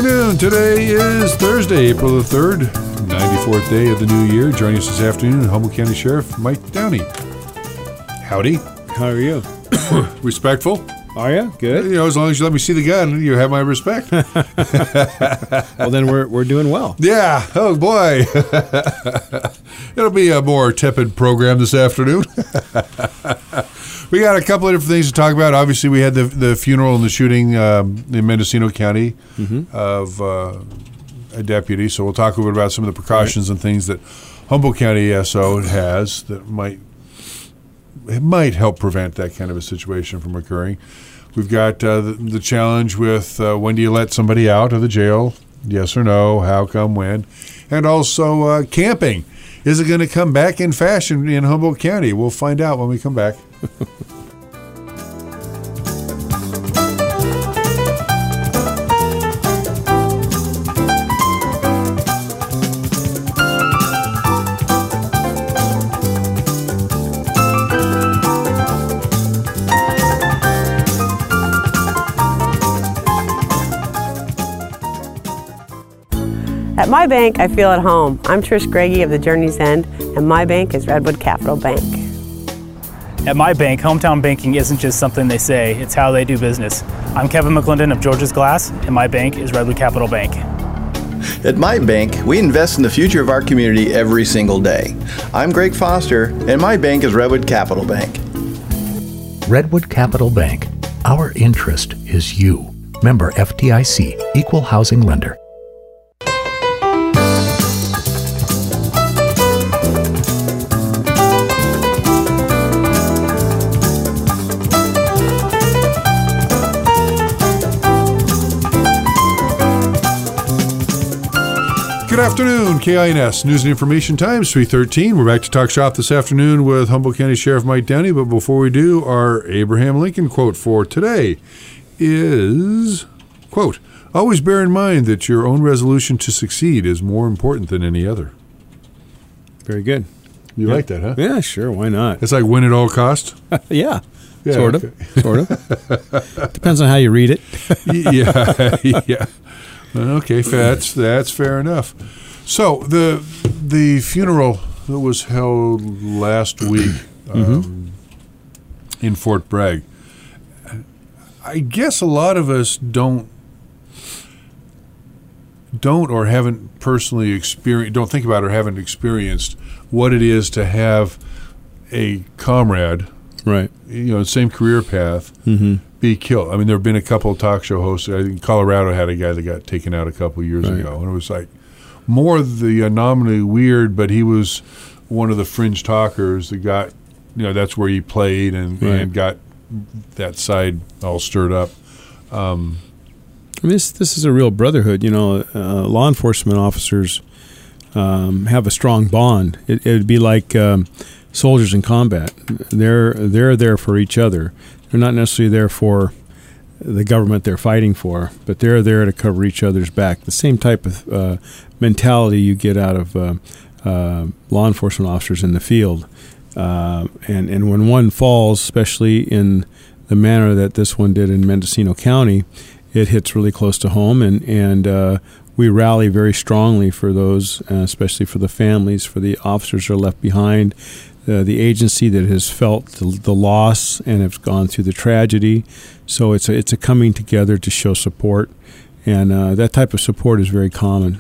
afternoon. Today is Thursday, April the 3rd, 94th day of the new year. Joining us this afternoon, Humboldt County Sheriff Mike Downey. Howdy. How are you? Respectful. Are you? Good. You know, as long as you let me see the gun, you have my respect. Well, then we're doing well. Yeah. Oh, boy. It'll be a more tepid program this afternoon. We got a couple of different things to talk about. Obviously, we had the funeral and the shooting in Mendocino County of a deputy. So we'll talk a little bit about some of the precautions and things that Humboldt County SO has that might help prevent that kind of a situation from occurring. We've got the challenge with when do you let somebody out of the jail? Yes or no? How come? When? And also camping. Is it going to come back in fashion in Humboldt County? We'll find out when we come back. At my bank, I feel at home. I'm Trish Greggy of the Journey's End, and my bank is Redwood Capital Bank. At my bank, hometown banking isn't just something they say, it's how they do business. I'm Kevin McClendon of George's Glass, and my bank is Redwood Capital Bank. At my bank, we invest in the future of our community every single day. I'm Greg Foster, and my bank is Redwood Capital Bank. Redwood Capital Bank. Our interest is you. Member FDIC, Equal Housing Lender. Good afternoon, KINS News and Information Times, 3:13. We're back to talk shop this afternoon with Humboldt County Sheriff Mike Downey, but before we do, our Abraham Lincoln quote for today is, quote, "Always bear in mind that your own resolution to succeed is more important than any other." Very good. You like that, huh? Yeah, sure. Why not? It's like win at all cost? Yeah. Sort of. Depends on how you read it. Yeah. Okay, that's fair enough. So the funeral that was held last week in Fort Bragg, I guess a lot of us don't or haven't personally experienced, don't think about or haven't experienced what it is to have a comrade, right? You know, same career path. Be killed. I mean, there have been a couple of talk show hosts. I think Colorado had a guy that got taken out a couple of years ago, and it was like more the anomaly weird, but he was one of the fringe talkers that got, you know, that's where he played and got that side all stirred up. I mean, this is a real brotherhood. You know, law enforcement officers have a strong bond. It would be like soldiers in combat. They're there for each other. They're not necessarily there for the government they're fighting for, but they're there to cover each other's back. The same type of mentality you get out of law enforcement officers in the field. And when one falls, especially in the manner that this one did in Mendocino County, it hits really close to home, and we rally very strongly for those, especially for the families, for the officers who are left behind, the agency that has felt the loss and has gone through the tragedy. So it's a coming together to show support, and that type of support is very common.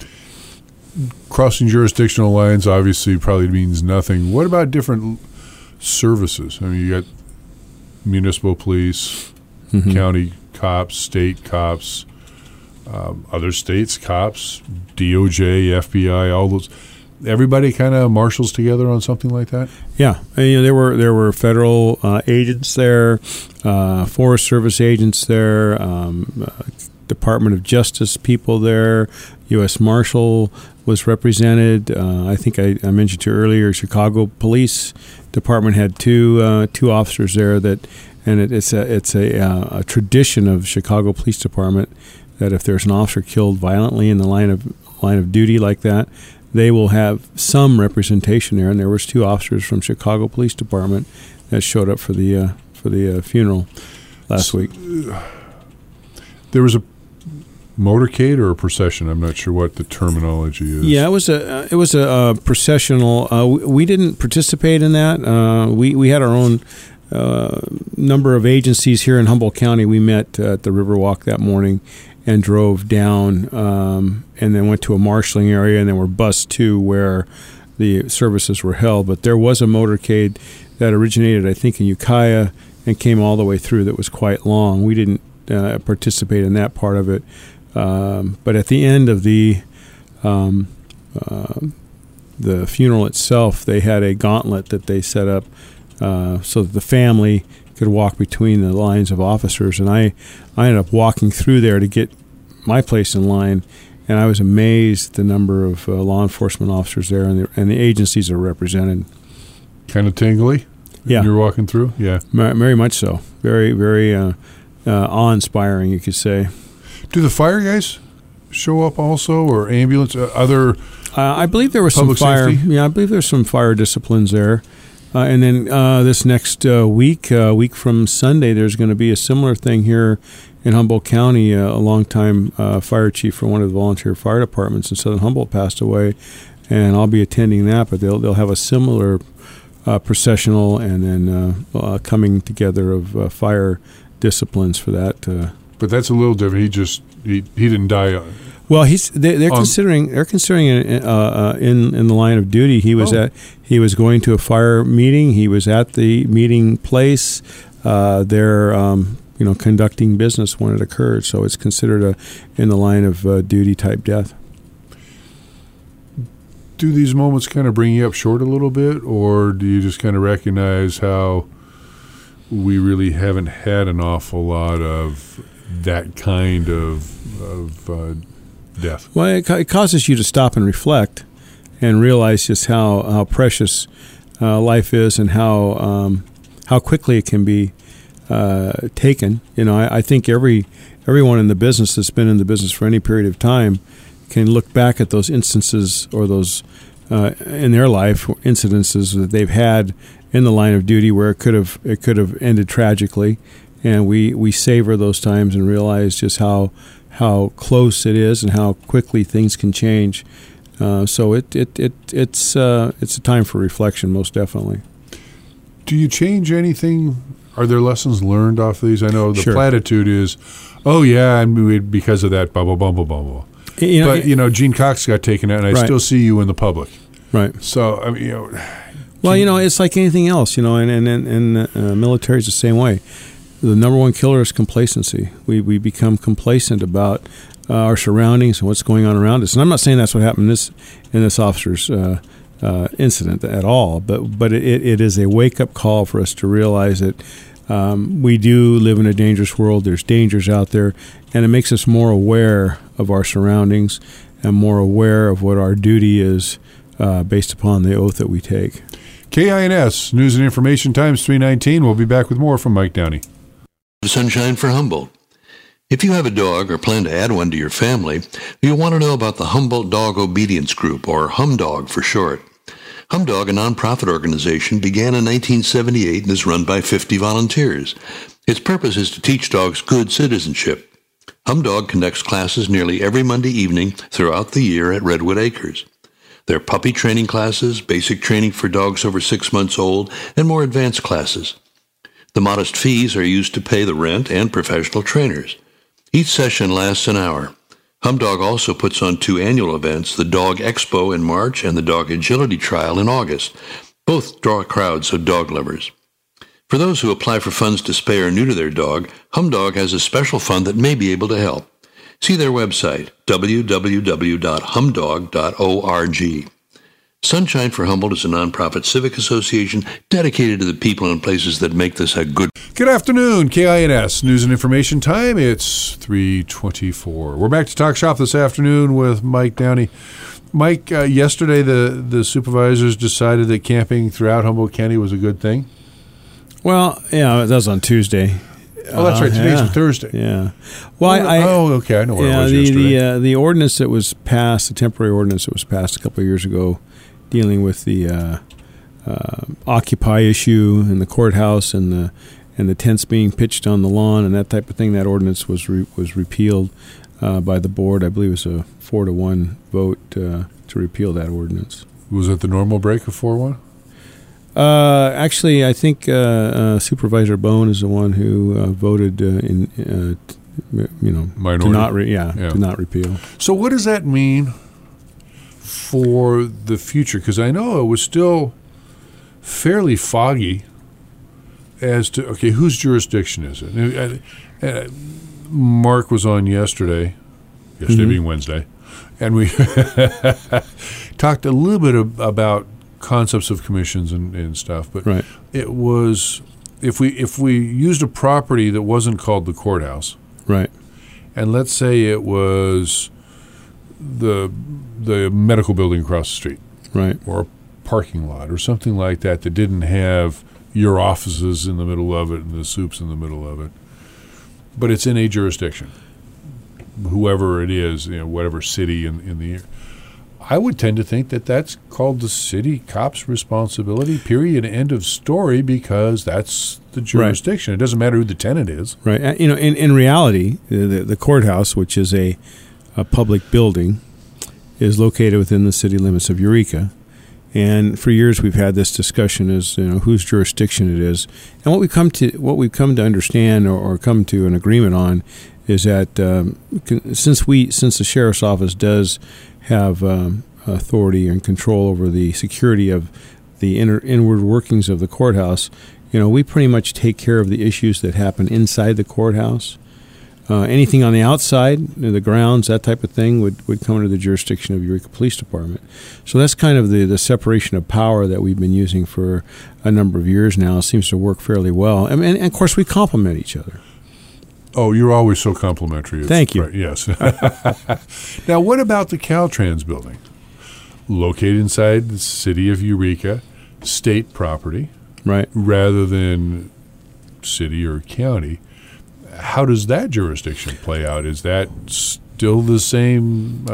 Crossing jurisdictional lines obviously probably means nothing. What about different services? I mean, you got municipal police, county cops, state cops, other states cops, DOJ, FBI, all those. Everybody kind of marshals together on something like that? Yeah. And, you know, there were federal agents there, Forest Service agents there, Department of Justice people there, U.S. Marshal was represented. I think I mentioned to you earlier, Chicago Police Department had two officers there and it's a tradition of Chicago Police Department that if there's an officer killed violently in the line of duty like that, they will have some representation there. And there was two officers from Chicago Police Department that showed up for the funeral last week. There was motorcade or a procession? I'm not sure what the terminology is. Yeah, it was a processional. We didn't participate in that. We had our own number of agencies here in Humboldt County. We met at the Riverwalk that morning and drove down, and then went to a marshalling area, and then were bused to where the services were held. But there was a motorcade that originated, I think, in Ukiah and came all the way through. That was quite long. We didn't participate in that part of it. But at the end of the funeral itself, they had a gauntlet that they set up so that the family could walk between the lines of officers. And I ended up walking through there to get my place in line, and I was amazed at the number of law enforcement officers there and the agencies that are represented. Kind of tingly? Yeah. You're walking through? Yeah. Very much so. Very, very awe-inspiring, you could say. Do the fire guys show up also, or ambulance, other I believe there was some public fire. safety? Yeah, I believe there's some fire disciplines there. And then this next week from Sunday, there's going to be a similar thing here in Humboldt County. A longtime fire chief for one of the volunteer fire departments in Southern Humboldt passed away, and I'll be attending that. But they'll have a similar processional and then coming together of fire disciplines for that. But that's a little different. He didn't die. Well, they're considering in the line of duty. He was going to a fire meeting. He was at the meeting place. They're conducting business when it occurred, so it's considered in the line of duty type death. Do these moments kind of bring you up short a little bit, or do you just kind of recognize how we really haven't had an awful lot of that kind of death? Well, it causes you to stop and reflect and realize just how precious life is and how quickly it can be taken. I think everyone in the business that's been in the business for any period of time can look back at those instances or those in their life incidences that they've had in the line of duty where it could have ended tragically, and we savor those times and realize just how close it is and how quickly things can change. So it's a time for reflection, most definitely. Do you change anything? Are there lessons learned off of these? I know the Sure. platitude is, "Oh yeah, and because of that, blah blah blah blah blah." But Gene Cox got taken out, and I Right. still see you in the public. Right. So I mean, Well, it's like anything else, and military is the same way. The number one killer is complacency. We become complacent about our surroundings and what's going on around us. And I'm not saying that's what happened in this officer's incident at all, but it is a wake-up call for us to realize that we do live in a dangerous world. There's dangers out there, and it makes us more aware of our surroundings and more aware of what our duty is based upon the oath that we take. KINS, News and Information Times 319. We'll be back with more from Mike Downey. Sunshine for Humboldt. If you have a dog or plan to add one to your family, you'll want to know about the Humboldt Dog Obedience Group, or HumDog for short. HumDog, a nonprofit organization, began in 1978 and is run by 50 volunteers. Its purpose is to teach dogs good citizenship. HumDog conducts classes nearly every Monday evening throughout the year at Redwood Acres. There are puppy training classes, basic training for dogs over 6 months old, and more advanced classes. The modest fees are used to pay the rent and professional trainers. Each session lasts an hour. HumDog also puts on 2 annual events, the Dog Expo in March and the Dog Agility Trial in August. Both draw crowds of dog lovers. For those who apply for funds to spay or neuter their dog, HumDog has a special fund that may be able to help. See their website, www.humdog.org. Sunshine for Humboldt is a nonprofit civic association dedicated to the people and places that make this a good... Good afternoon, KINS, News and Information Time. It's 3:24. We're back to Talk Shop this afternoon with Mike Downey. Mike, yesterday the supervisors decided that camping throughout Humboldt County was a good thing. Well, yeah, that was on Tuesday. Oh, that's right. Today's Thursday. Yeah. Well, okay. I know what it was yesterday. The ordinance that was passed, the temporary ordinance that was passed a couple of years ago, dealing with the Occupy issue in the courthouse and the tents being pitched on the lawn and that type of thing. That ordinance was repealed. by the board. I believe it was a 4-1 vote to repeal that ordinance. Was it the normal break of 4-1? Actually, I think Supervisor Bone is the one who voted Minority. to not repeal. So what does that mean for the future? Because I know it was still fairly foggy as to, okay, whose jurisdiction is it? Mark was on yesterday being Wednesday, and we talked a little bit about concepts of commissions and stuff, but right. It was, if we used a property that wasn't called the courthouse, right, and let's say it was the medical building across the street, right, or a parking lot or something like that didn't have your offices in the middle of it and the soups in the middle of it, but it's in a jurisdiction, whoever it is, whatever city in the year. I would tend to think that that's called the city cop's responsibility, period, end of story, because that's the jurisdiction. Right. It doesn't matter who the tenant is. Right. In reality, the courthouse, which is a public building, is located within the city limits of Eureka. And for years we've had this discussion as whose jurisdiction it is. And what we've come to understand or come to an agreement on is that since the sheriff's office does have authority and control over the security of the inward workings of the courthouse, we pretty much take care of the issues that happen inside the courthouse. Anything on the outside, the grounds, that type of thing, would come under the jurisdiction of Eureka Police Department. So that's kind of the separation of power that we've been using for a number of years now. It seems to work fairly well. And of course, we complement each other. Oh, you're always so complimentary. Thank you. Right, yes. Now, what about the Caltrans building? Located inside the city of Eureka, state property, right, rather than city or county. How does that jurisdiction play out? Is that still the same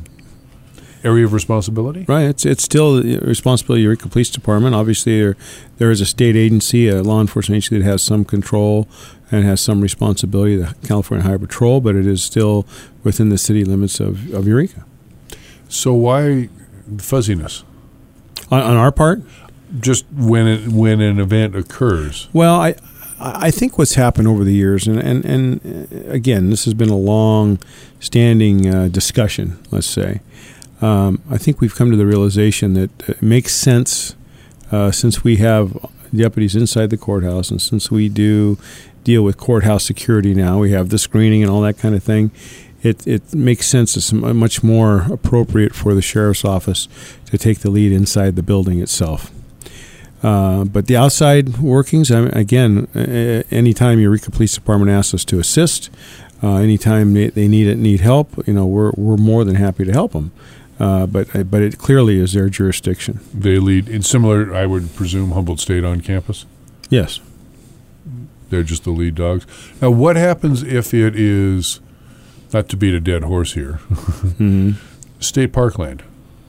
area of responsibility? Right. It's still the responsibility of Eureka Police Department. Obviously, there is a state agency, a law enforcement agency that has some control and has some responsibility, the California Highway Patrol, but it is still within the city limits of Eureka. So why fuzziness? On our part? Just when an event occurs. Well, I think what's happened over the years, and again, this has been a long-standing discussion, let's say. I think we've come to the realization that it makes sense since we have deputies inside the courthouse, and since we do deal with courthouse security now, we have the screening and all that kind of thing. It makes sense. It's much more appropriate for the sheriff's office to take the lead inside the building itself. But the outside workings, again, anytime Eureka Police Department asks us to assist, anytime they need help, we're more than happy to help them. But it clearly is their jurisdiction. They lead in similar, I would presume, Humboldt State on campus? Yes. They're just the lead dogs. Now, what happens if it is, not to beat a dead horse here, mm-hmm. state parkland?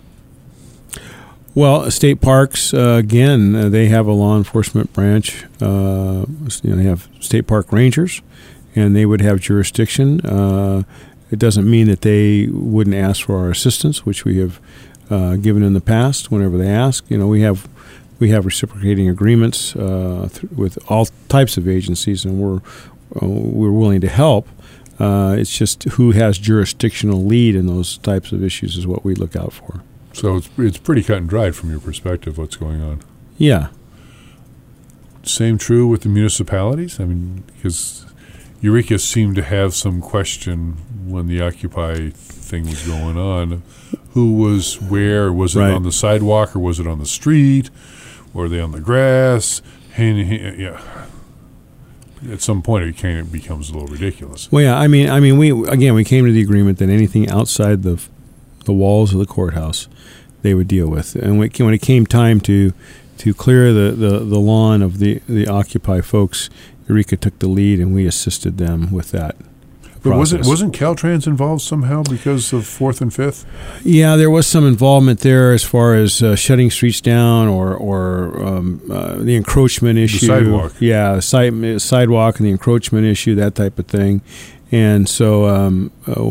Well, state parks, again, they have a law enforcement branch. They have state park rangers, and they would have jurisdiction. It doesn't mean that they wouldn't ask for our assistance, which we have given in the past whenever they ask. We have reciprocating agreements with all types of agencies, and we're willing to help. It's just who has jurisdictional lead in those types of issues is what we look out for. So it's pretty cut and dried from your perspective, what's going on. Yeah. Same true with the municipalities? I mean, because Eureka seemed to have some question when the Occupy thing was going on. Who was where? Was it right. on the sidewalk or was it on the street? Were they on the grass? Yeah. At some point, it becomes a little ridiculous. Well, yeah. I mean, we came to the agreement that anything outside the walls of the courthouse, they would deal with. And when it came time to clear the lawn of the Occupy folks, Eureka took the lead, and we assisted them with that. But wasn't Caltrans involved somehow because of 4th and 5th? Yeah, there was some involvement there as far as shutting streets down or the encroachment issue. The sidewalk. Yeah, sidewalk and the encroachment issue, that type of thing. And so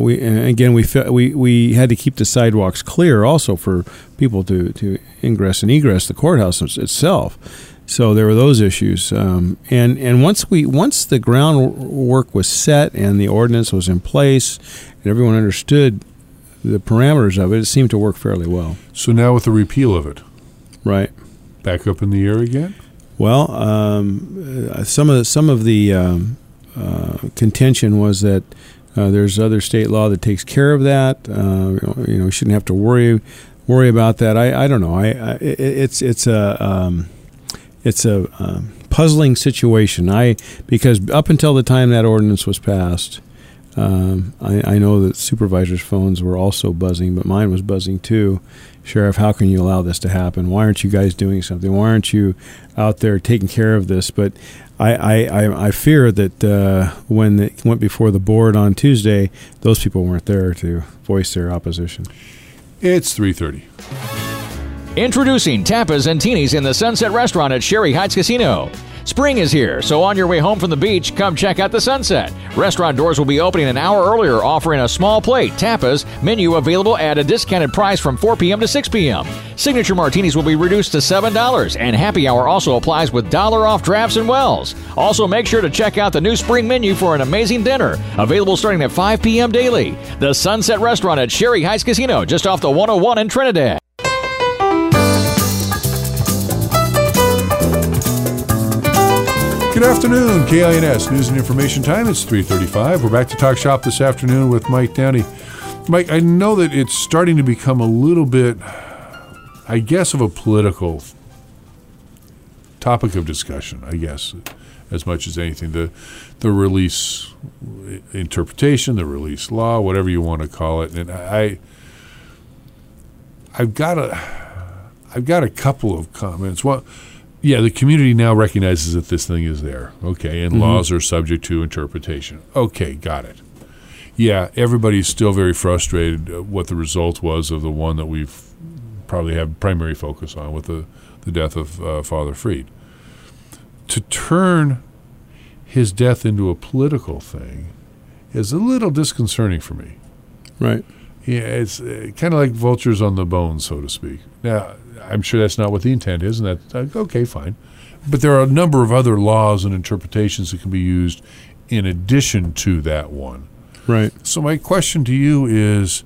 we had to keep the sidewalks clear also for people to ingress and egress the courthouse itself. So there were those issues, and once the groundwork was set and the ordinance was in place, and everyone understood the parameters of it, it seemed to work fairly well. So now with the repeal of it, right, back up in the air again. Well, some of the contention was that there's other state law that takes care of that. We shouldn't have to worry about that. I don't know. It's a puzzling situation. Because up until the time that ordinance was passed, I know that supervisors' phones were also buzzing, but mine was buzzing too. Sheriff, how can you allow this to happen? Why aren't you guys doing something? Why aren't you out there taking care of this? But I fear that when it went before the board on Tuesday, those people weren't there to voice their opposition. It's 3:30. Introducing Tapas and Teenies in the Sunset Restaurant at Sherry Heights Casino. Spring is here, so on your way home from the beach, come check out the sunset. Restaurant doors will be opening an hour earlier, offering a small plate, tapas, menu available at a discounted price from 4 p.m. to 6 p.m. Signature martinis will be reduced to $7, and happy hour also applies with $1 off drafts and wells. Also, make sure to check out the new spring menu for an amazing dinner, available starting at 5 p.m. daily. The Sunset Restaurant at Sherry Heights Casino, just off the 101 in Trinidad. Good afternoon, KINS News and Information Time. It's 3:35. We're back to Talk Shop this afternoon with Mike Downey. Mike, I know that it's starting to become a little bit, I guess, of a political topic of discussion, I guess, as much as anything. The release interpretation, the release law, whatever you want to call it. And I've got a couple of comments. Well, yeah, the community now recognizes that this thing is there, okay, and laws are subject to interpretation. Okay, got it. Yeah, everybody's still very frustrated what the result was of the one that we've probably had primary focus on with the death of Father Freed. To turn his death into a political thing is a little disconcerting for me. Right. Yeah, it's kind of like vultures on the bone, so to speak. Now, I'm sure that's not what the intent is, and that's okay, fine. But there are a number of other laws and interpretations that can be used in addition to that one. Right. So my question to you is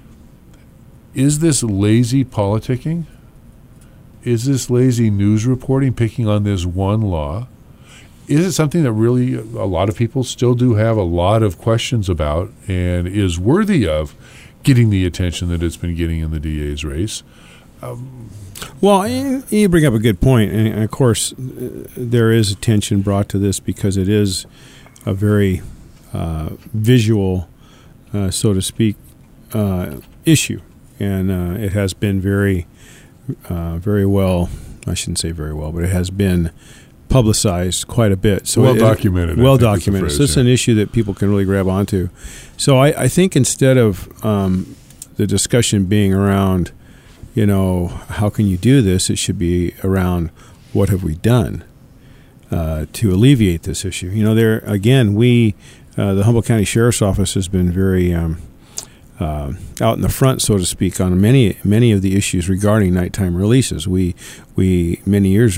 this lazy politicking? Is this lazy news reporting, picking on this one law? Is it something that really a lot of people still do have a lot of questions about and is worthy of getting the attention that it's been getting in the DA's race? Well, you bring up a good point, and of course, there is attention brought to this because it is a very visual, so to speak, issue, and it has been very well. I shouldn't say very well, but it has been publicized quite a bit. So well documented. Well documented. So it's an issue that people can really grab onto. So I think instead of the discussion being around, how can you do this? It should be around what have we done to alleviate this issue. There again, the Humboldt County Sheriff's Office has been very out in the front, so to speak, on many of the issues regarding nighttime releases. We 3 years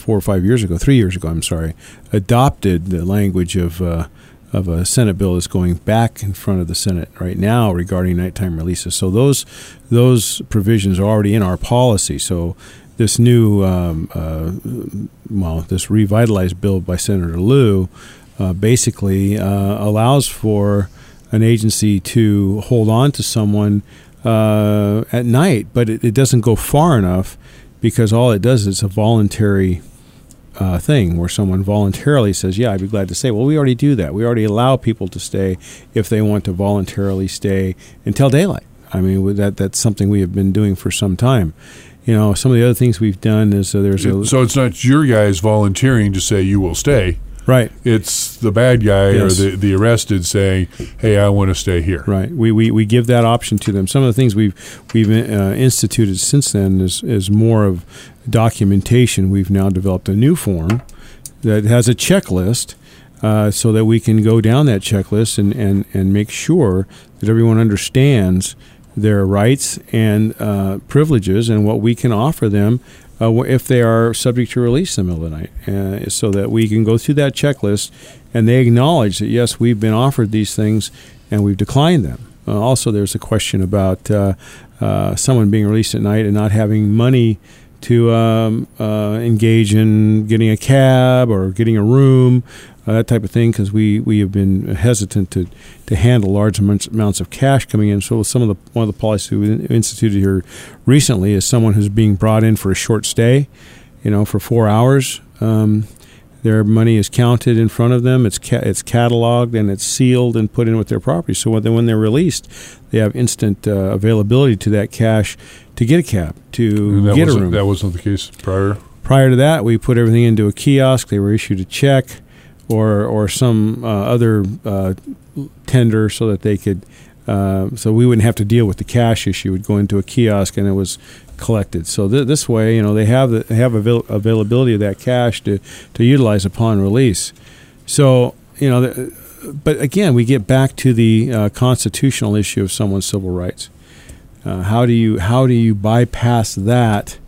ago, adopted the language of a Senate bill that's going back in front of the Senate right now regarding nighttime releases. So those provisions are already in our policy. So this new, this revitalized bill by Senator Liu basically allows for an agency to hold on to someone at night, but it doesn't go far enough because all it does is a voluntary thing where someone voluntarily says, yeah, I'd be glad to stay. Well, we already do that. We already allow people to stay if they want to voluntarily stay until daylight. I mean, that's something we have been doing for some time. Some of the other things we've done is So it's not your guys volunteering to say you will stay. Right. It's the bad guy or the arrested saying, hey, I want to stay here. Right. We give that option to them. Some of the things we've instituted since then is more of documentation. We've now developed a new form that has a checklist so that we can go down that checklist and make sure that everyone understands their rights and privileges and what we can offer them if they are subject to release in the middle of the night, so that we can go through that checklist and they acknowledge that, yes, we've been offered these things and we've declined them. Also, there's a question about someone being released at night and not having money to engage in getting a cab or getting a room, that type of thing, because we have been hesitant to handle large amounts of cash coming in. So one of the policies we instituted here recently is someone who's being brought in for a short stay, for 4 hours. Their money is counted in front of them. It's cataloged and it's sealed and put in with their property. So when they're released, they have instant availability to that cash to get a cab, to get a room. That wasn't the case prior? Prior to that, we put everything into a kiosk. They were issued a check or some other tender so that they could, so we wouldn't have to deal with the cash issue. It would go into a kiosk and it was collected. So this way, they have availability of that cash to utilize upon release. So, but again, we get back to the constitutional issue of someone's civil rights. How do you bypass that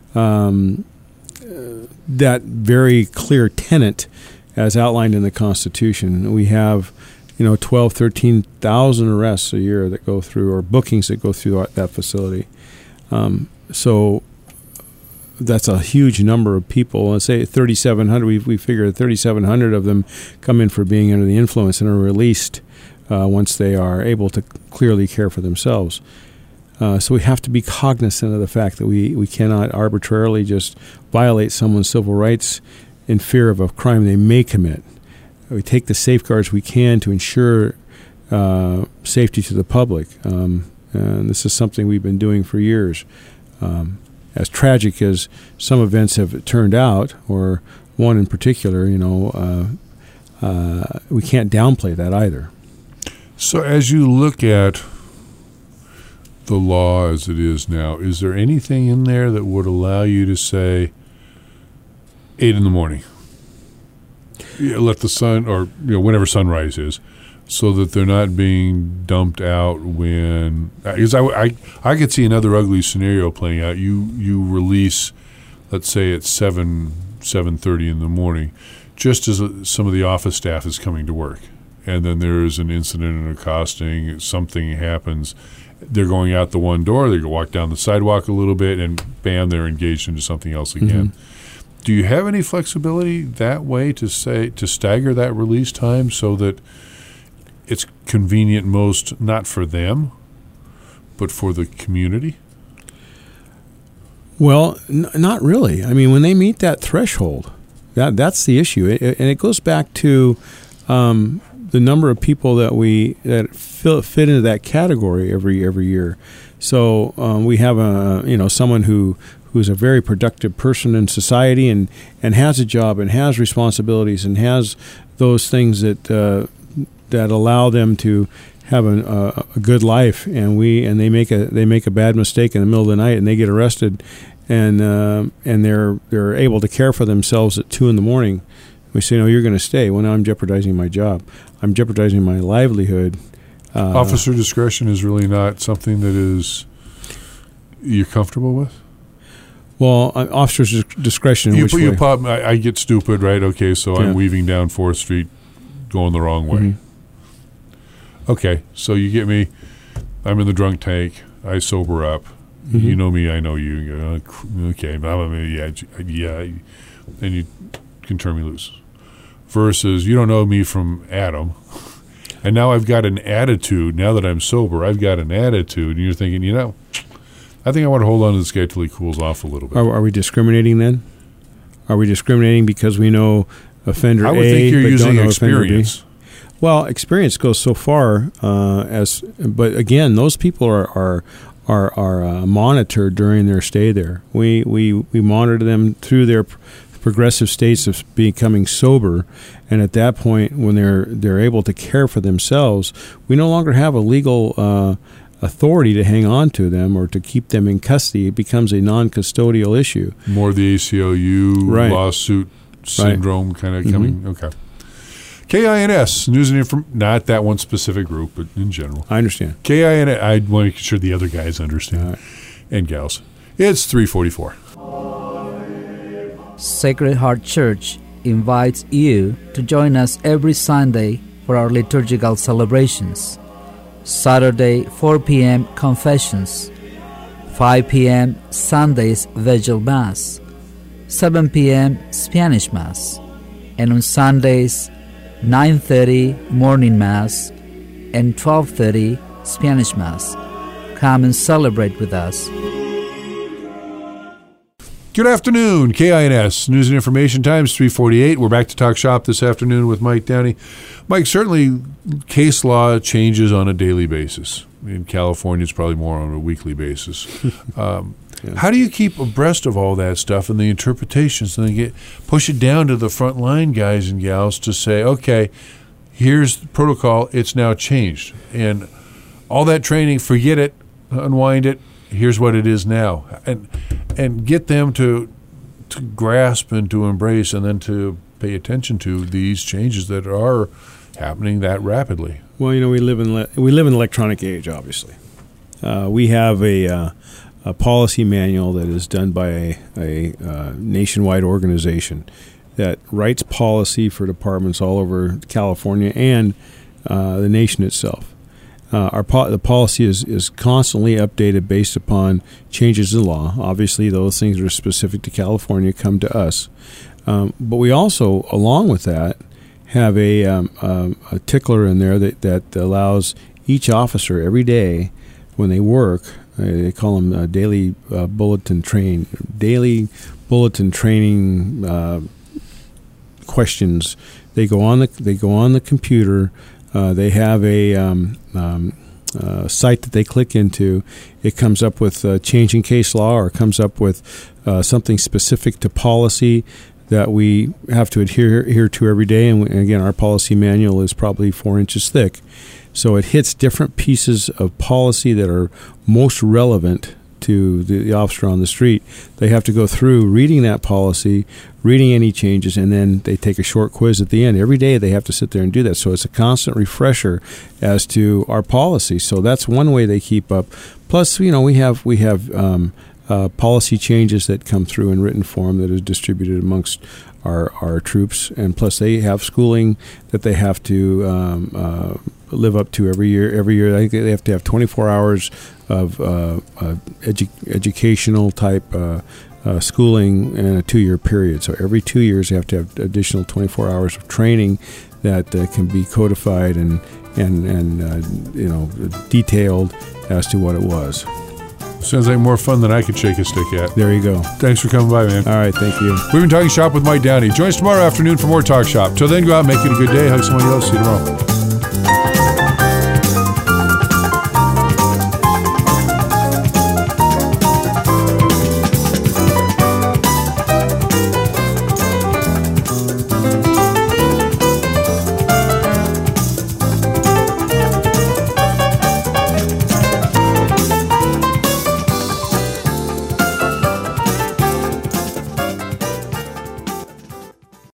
that very clear tenet as outlined in the Constitution? We have 12, 13,000 arrests a year that go through, or bookings that go through that facility. So that's a huge number of people. Let's say 3,700. We figure 3,700 of them come in for being under the influence and are released once they are able to clearly care for themselves. So we have to be cognizant of the fact that we cannot arbitrarily just violate someone's civil rights in fear of a crime they may commit. We take the safeguards we can to ensure safety to the public. And this is something we've been doing for years. As tragic as some events have turned out, or one in particular, we can't downplay that either. So as you look at the law as it is now, is there anything in there that would allow you to say 8 a.m, let the sun, or whenever sunrise is, so that they're not being dumped out when, because I could see another ugly scenario playing out. You release, let's say at 7:30 in the morning, just as some of the office staff is coming to work, and then there's an incident, an accosting, something happens. They're going out the one door, they walk down the sidewalk a little bit, and bam, they're engaged into something else again. Mm-hmm. Do you have any flexibility that way to stagger that release time so that it's convenient most, not for them, but for the community? Well, not really. I mean, when they meet that threshold, that's the issue, and it goes back to the number of people that fit into that category every year. So we have someone who's a very productive person in society and has a job and has responsibilities and has those things that allow them to have a good life, and they make a bad mistake in the middle of the night and they get arrested, and they're able to care for themselves at 2 a.m. We say, no, you're going to stay. Well, now I'm jeopardizing my job. I'm jeopardizing my livelihood. Officer discretion is really not something that you're comfortable with? Well, officer's discretion. You pop. I get stupid, right? Okay, so I'm weaving down 4th Street, going the wrong way. Mm-hmm. Okay, so you get me. I'm in the drunk tank. I sober up. Mm-hmm. You know me. I know you. You go, okay, yeah. Then you can turn me loose. Versus, you don't know me from Adam, and now I've got an attitude. Now that I'm sober, I've got an attitude, and you're thinking, I think I want to hold on to this guy till he cools off a little bit. Are we discriminating then? Are we discriminating because we know offender A, I would think you're but using don't know experience. offender B? Well, experience goes so far but again, those people are monitored during their stay there. We monitor them through their progressive states of becoming sober, and at that point, when they're able to care for themselves, we no longer have a legal authority to hang on to them or to keep them in custody. It becomes a non-custodial issue. More the ACLU lawsuit syndrome kind of coming. Mm-hmm. Okay. KINS, news and information, not that one specific group, but in general. I understand. KINS, I want to make sure the other guys understand, and gals. It's 3:44. Sacred Heart Church invites you to join us every Sunday for our liturgical celebrations. Saturday, 4 p.m. Confessions, 5 p.m. Sunday's Vigil Mass, 7 p.m. Spanish Mass, and on Sundays, 9:30 Morning Mass and 12:30 Spanish Mass. Come and celebrate with us. Good afternoon, KINS, News and Information Times, 3:48. We're back to Talk Shop this afternoon with Mike Downey. Mike, certainly case law changes on a daily basis. In California, it's probably more on a weekly basis. How do you keep abreast of all that stuff and the interpretations and then push it down to the frontline guys and gals to say, okay, here's the protocol, it's now changed. And all that training, forget it, unwind it, here's what it is now. And get them to grasp and to embrace and then to pay attention to these changes that are happening that rapidly. Well, we live in an electronic age, obviously. We have a policy manual that is done by a nationwide organization that writes policy for departments all over California and the nation itself. The policy is constantly updated based upon changes in law. Obviously, those things that are specific to California come to us. But we also, along with that, have a tickler in there that allows each officer every day when they work. They call them daily bulletin training questions. They go on the computer. They have a site that they click into. It comes up with changing case law, or comes up with something specific to policy that we have to adhere to every day. And again, our policy manual is probably 4 inches thick. So it hits different pieces of policy that are most relevant to the officer on the street. They have to go through reading that policy, reading any changes, and then they take a short quiz at the end. Every day they have to sit there and do that. So it's a constant refresher as to our policy. So that's one way they keep up. Plus, we have policy changes that come through in written form that is distributed amongst our troops, and plus they have schooling that they have to live up to every year. I think they have to have 24 hours of educational type schooling in a 2-year period. So every 2 years, you have to have additional 24 hours of training that can be codified and detailed as to what it was. Sounds like more fun than I could shake a stick at. There you go. Thanks for coming by, man. All right, thank you. We've been Talking Shop with Mike Downey. Join us tomorrow afternoon for more Talk Shop. Till then, go out and make it a good day. Hug somebody else. See you tomorrow.